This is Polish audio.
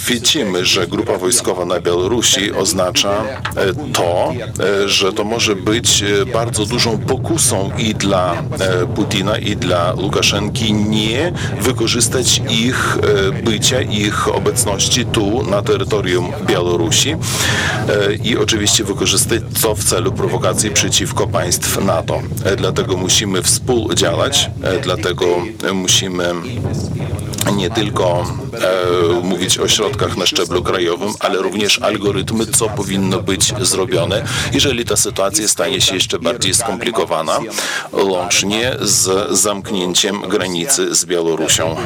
widzimy, że grupa wojskowa na Białorusi oznacza to, że to może być bardzo dużą pokusą i dla Putina, i dla Łukaszenki nie wykorzystać ich bycia, ich obecności tu na terytorium Białorusi i oczywiście wykorzystać to w celu prowokacji przeciwko państw NATO. Dlatego musimy współdziałać, dlatego musimy nie tylko mówić o środkach na szczeblu krajowym, ale również algorytmy, co powinno być zrobione, jeżeli ta sytuacja stanie się jeszcze bardziej skomplikowana, łącznie z zamknięciem granicy z Białorusią.